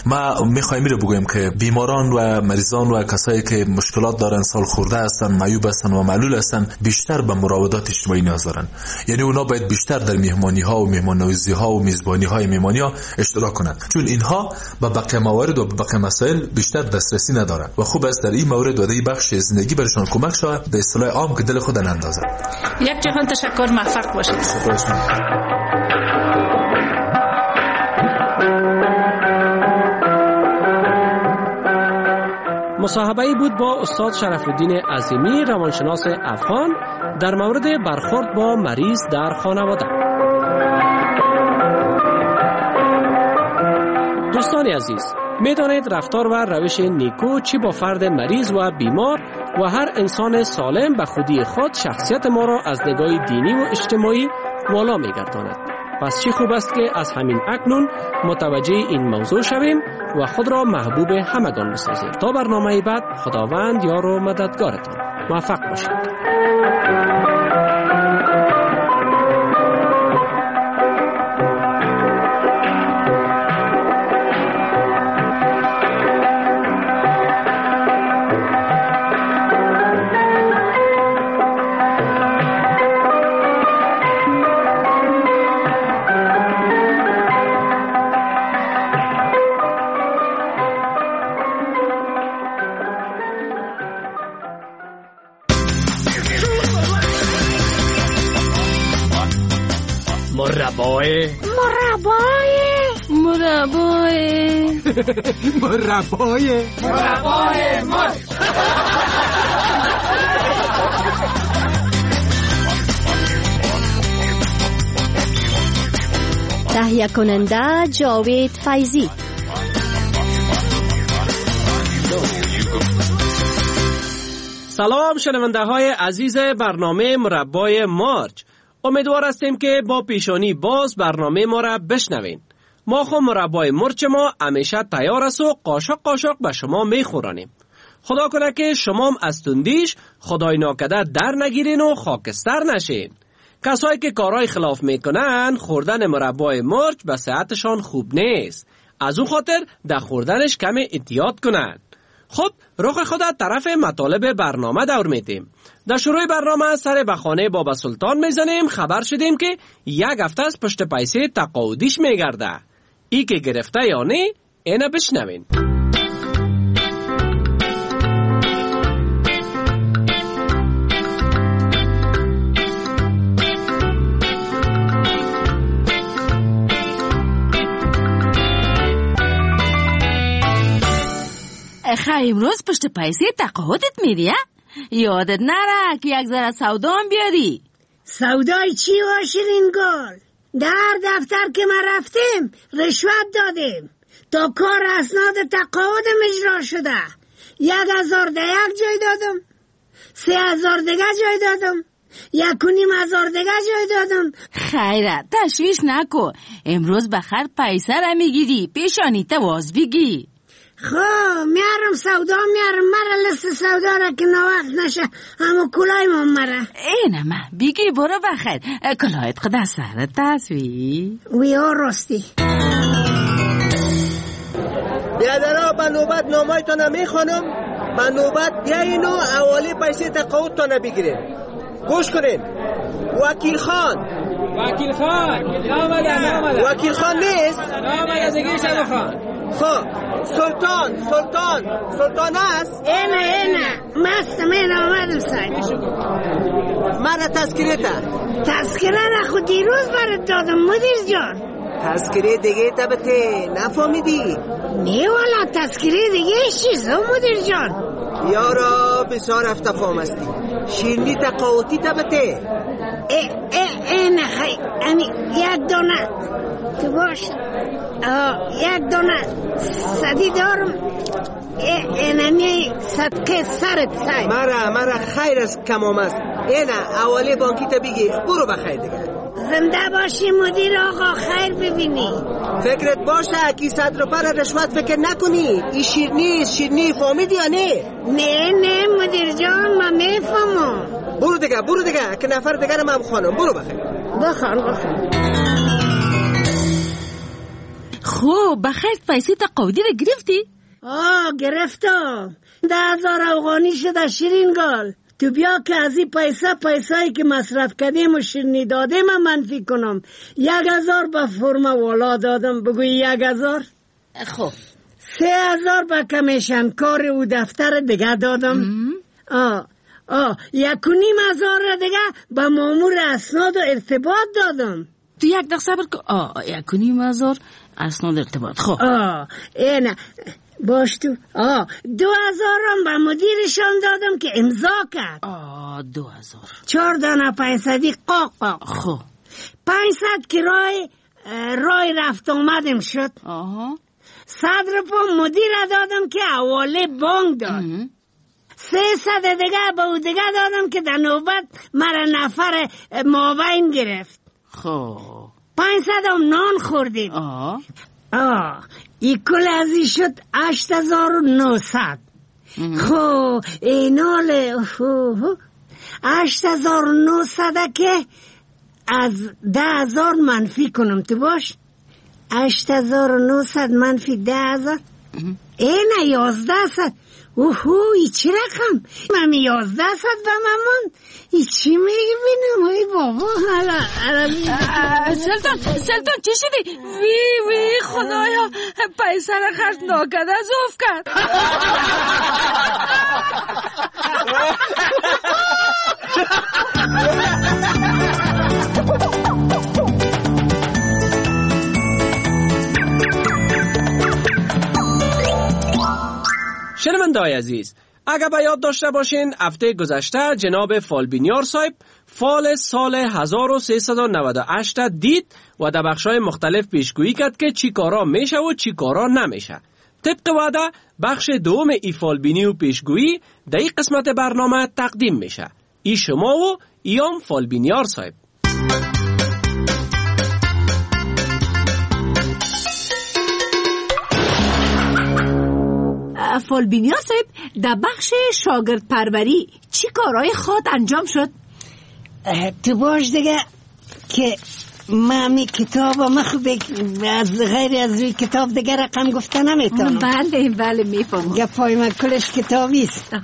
ما میخوایم رو بگویم که بیماران و مریضان و کسایی که مشکلات دارن، سال خورده هستن، معیوب هستن و معلول هستن، بیشتر به مراودات اجتماعی نیاز دارن. یعنی اونا باید بیشتر در مهمانی ها و مهمان‌نوازی ها و میزبانی های مهمانی ها اشتراک کنند، چون اینها به بقیه موارد و به بقیه مسائل بیشتر دسترسی ندارن و خوب است در این مورد و در این بخش زندگی برشان کمک شود، به اصطلاح عام که دل خود اندازد. یک جهان تشکر، موفق باشید. مصاحبه‌ای بود با استاد شرف‌الدین عظیمی، روانشناس افغان، در مورد برخورد با مریض در خانواده. دوستان عزیز، می‌دانید رفتار و روش نیکو چی با فرد مریض و بیمار و هر انسان سالم به خودی خود شخصیت ما را از نگاه دینی و اجتماعی والا می‌گرداند. پس چی خوب است که از همین اکنون متوجه این موضوع شویم و خود را محبوب همگان بسازیم. تا برنامه بعد، خداوند یار و مددگارتان. موفق باشید. مربای مرچ. تهیه کننده جاوید فیضی. سلام شنونده های عزیز برنامه مربای مارچ. امیدوار هستیم که با پیشانی باز برنامه ما را بشنوین. ما خو مربای مرچ ما همیشه تیار است و قاشق قاشق به شما میخورانیم. خدا کنه که شما هم از تندیش خدای ناکده در نگیرین و خاکستر نشین. کسایی که کارهای خلاف میکنن خوردن مربای مرچ به صحتشان خوب نیست. از اون خاطر در خوردنش کم احتیاط کنن. خب رخ خدا طرف مطالب برنامه دور میدیم. در شروع برنامه سر به خانه بابا سلطان میزنیم. خبر شدیم که یک هفته از پشت پیسه تقاعدیش میگرده. ای که گرفته یا نه اینه بشنوین. خیلی امروز پشت پیسه تقاعدت میری؟ یادت نره که یک ذره سودا هم بیاری. سودای چی و شیرینگل؟ در دفتر که ما رفتیم رشوت دادیم تا کار اسناد تقاعدم اجرا شده. 1,000 ده یک جای دادم، 3,000 دیگه جای دادم، 1,500 دیگه جای دادم. خیره تشویش نکو، امروز بخیر پیسه را میگیری، پیشانی تواز بگی. خب میارم سودا میارم. مرا لست سودا را که نوقت نشه همو کلای من مرا. اینه من بگی برو بخیر. کلاهت خدا سرت تصوی وی ها راستی. بیادرها به نوبت نامایتان میخوانم. به نوبت بیاین و اوالی پیسه تقاعدتان بگیرین. گوش کنین. وکیل خان نامده. وکیل خان نیست؟ نامده دیگه شما خان. خب سلطان است؟ اینه مستم این آمدم ساید. مرا تذکره را خود دیروز برات دادم مدیر جان. تذکره دیگه تبته نفهمیدی؟ نه والا تذکره دیگه چیزا مدیر جان. یارا بسیار افتفام هستی. شیرنی تقاعدی تبته؟ اینه خیلی یک دانه تو باش. یک دانه صدی دارم. اینمی صدقه سرت سای. مرا خیر است کمام است. اینه اولی بانکی تا بگی برو بخیر دیگه. زنده باشی مدیر آقا، خیر ببینی. فکرت باشه که 100 روپه را رشوت فکر نکنی. این شیرنی فهمیدی یا نه؟ نه مدیر جان ما میفهمم. برو دیگه که نفر دیگه رو من خانم. برو بخیر. بخوان. خب بخیر پیسه تقاعدی رو گرفتی؟ گرفتم. 10,000 افغانی شده شیرین گل. تو بیا که از این پیسایی که مصرف کردیم و شیرینی دادیم منفی کنم. 1,000 به فرم والا دادم. بگوی 1,000. خب 3,000 به کمیشن کار و دفتر دیگه دادم. 1,500 دیگه به مامور اسناد و ارتباط دادم. تو یک دقیقه صبر کن. 1,500 اسناد ارتباط. خب اینه باش تو. 2,000 هم به مدیرشان دادم که امضا کرد. 2,000. 4 دانه پیسدی قاق. خب 500 که رای رفت آمدم شد. 100 روپا مدیر دادم که حواله بانک داد. 300 دیگه به او دیگه دادم که در نوبت مرا نفر معاون گرفت. خب 500 هم نان خوردیم. این کل ازی شد 8,900. خب ایناله 8,900 که از 10,000 منفی کنم. تو باش 8,900 منفی 10,000 اینه 1100. ای چی رقم؟ من 1100 و مامان ای چی میگی بینم؟ ای بابا سلطان چی شدی؟ وی خدایا پیسه را خرج ناکده زوف کرد. شنونده‌های عزیز، اگر به یاد داشته باشین هفته گذشته جناب فالبینیار صاحب فال سال 1398 دید و در بخش‌های مختلف پیشگویی کرد که چی کارا میشه و چی کارا نمیشه. طبق وعده بخش دوم ای فالبینی و پیشگویی در این قسمت برنامه تقدیم میشه. ای شما و ایام فالبینیار صاحب. فالبینیار صاحب در بخش شاگرد پروری چی کارهای خود انجام شد؟ تو باش دیگه که من کتاب از غیر از روی کتاب دیگه رقم گفته نمیتونم. بله میفهمم. گپای من کلش کتابیست.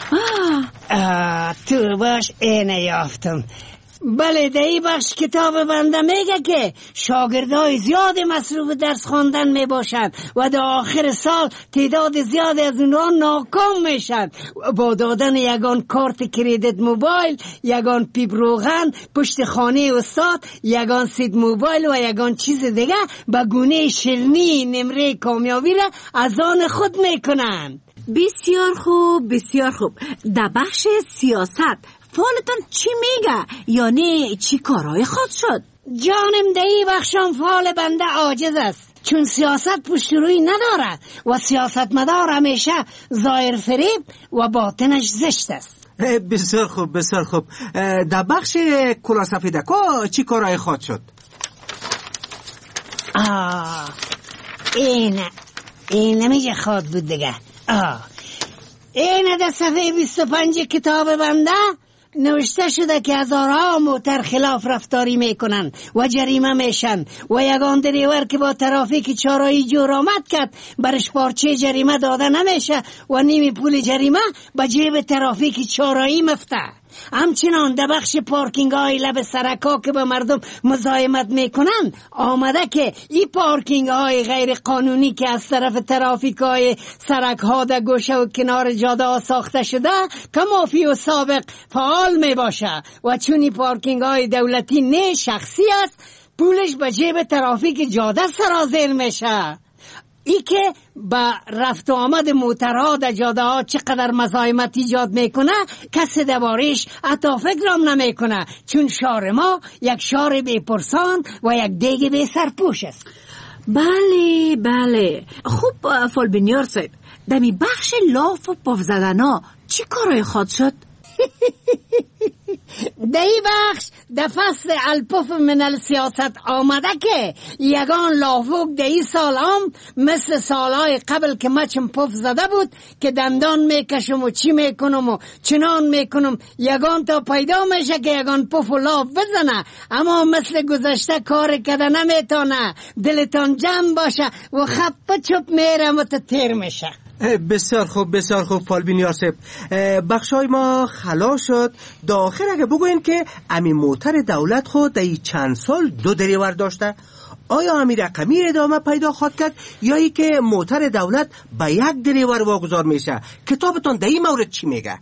تو باش اینه یافتم. بله در این بخش کتاب بنده میگه که شاگردای زیاد مصروف درس خواندن میباشند و در آخر سال تعداد زیاد از اونها ناکام میشن. با دادن یگان کارت کریدیت موبایل، یگان پیپ روغن پشت خانه استاد، یگان سید موبایل و یگان چیز دیگه به گونه شلمی نمره کامیابی را از آن خود میکنن. بسیار خوب بسیار خوب. در بخش سیاست فالتون چی میگه؟ یعنی چی کارهای خود شد؟ جانم دهی بخشم فال بنده عاجز است، چون سیاست پشت روی نداره و سیاست مدار همیشه ظاهر فریب و باطنش زشت است. بسیار خوب بسیار خوب. در بخش کلا سفیدکا چی کارهای خود شد؟ این نمیشه خود بود دیگه. این در صفحه 25 کتاب بنده نوشته شده که هزارها موتر خلاف رفتاری میکنن و جریمه میشن و یگان دریور که با ترافیک چهارراهی جور آمد کرد برش پارچه جریمه داده نمیشه و نیم پول جریمه به جیب ترافیک چهارراهی مفته. همچنان در بخش پارکینگ های لب سرکا که به مردم مزاحمت میکنن آمده که این پارکینگ های غیر قانونی که از طرف ترافیک های سرک ها در گوشه و کنار جاده ها ساخته شده که مافی و سابق فعال می باشه و چون این پارکینگ های دولتی نه شخصی است پولش به جیب ترافیک جاده سرازیر میشه. ای که با رفت و آمد موترها در جاده ها چقدر مزاحمت ایجاد میکنه کسی دربارش حتی فکرام نمیکنه، چون شهر ما یک شهر بی پرسان و یک دیگ بی سرپوش است. بله خوب فالبینیار صاحب، دمی بخش لاف و پف زدن ها چی کارای خود شد؟ دی بخش در فصل الپف من السیاست آمده که یگان لافوک دی سال هم مثل سالهای قبل که مچم پف زده بود که دندان میکشم و چی میکنم و چنان میکنم یگان تا پیدا میشه که یگان پف و لاف بزنه، اما مثل گذشته کار کده نمیتونه. دلتان جمع باشه و خب چپ میرم و تیر میشه. بسیار خوب پالبین یاسف، بخشای ما خلاص شد. داخل اگه بگوین که امی موتر دولت خود در چند سال 2 دریور داشته، آیا امی رقمی ادامه پیدا خواهد کرد یا ای که موتر دولت به 1 دریور واگذار میشه؟ کتابتون در این مورد چی میگه؟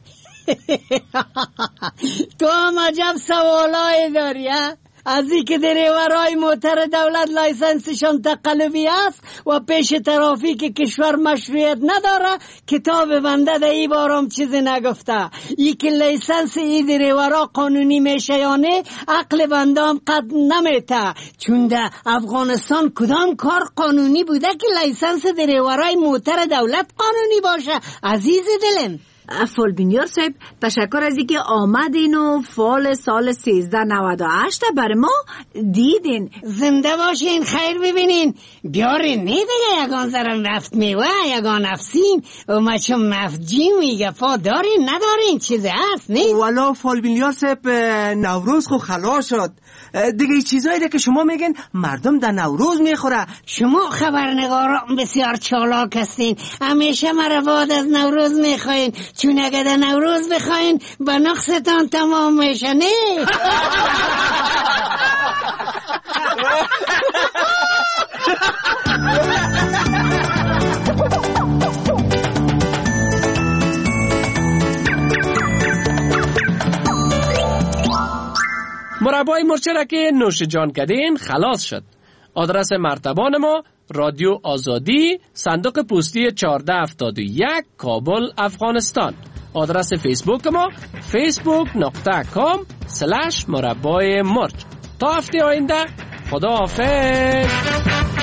تو هم عجب سوالای داری ها؟ از این که دریورای موتر دولت لایسنسشان تقلبی است و پیش ترافیک کشور مشروعیت نداره، کتاب بنده در ای بارم چیزی نگفته. ای که لایسنس ای دریورا قانونی میشه یا نه عقل بنده هم قد نمیته، چون در افغانستان کدام کار قانونی بوده که لایسنس دریورای موتر دولت قانونی باشه؟ عزیز دلم فالبینیار صاحب، تشکر از اینکه آمدین و فال سال 1398 بر ما دیدین. زنده باشین، خیر ببینین. بیارین نه دیگه یگان زرم رفت میوه یگان افسین و مچم مفجی میگه پا دارین ندارین چیزی هست نه؟ والا فالبینیار صاحب نوروز خو خلاص شد دیگه. چیزایی ده که شما میگن مردم در نوروز میخوره. شما خبرنگاران بسیار چالاک هستین، همیشه مرا بعد از نوروز میخواین، چون اگه در نوروز بخواین به نقصتان تمام میشه نه؟ مربای مرچه را که نوش جان کردین خلاص شد. آدرس مرتبان ما رادیو آزادی، صندوق پستی 1471 کابل افغانستان. آدرس فیسبوک ما facebook.com/مربای مرچ. تا هفته آینده خدا حافظ.